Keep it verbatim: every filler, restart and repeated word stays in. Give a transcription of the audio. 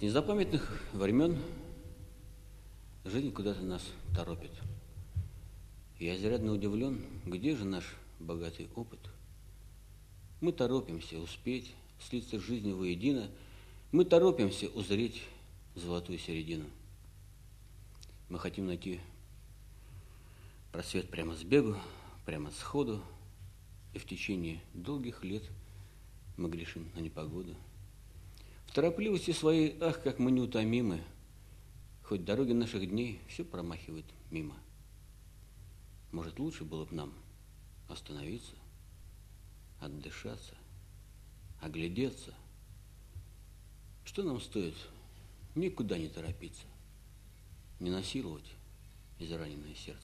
незапамятных времен жизнь куда-то нас торопит. Я изрядно удивлен, где же наш богатый опыт? Мы торопимся успеть слиться с жизнью воедино, мы торопимся узреть золотую середину. Мы хотим найти просвет прямо с бегу, прямо сходу, и в течение долгих лет мы грешим на непогоду. В торопливости своей, ах, как мы неутомимы, хоть дороги наших дней все промахивают мимо. Может, лучше было бы нам остановиться, отдышаться, оглядеться. Что нам стоит никуда не торопиться, не насиловать израненное сердце?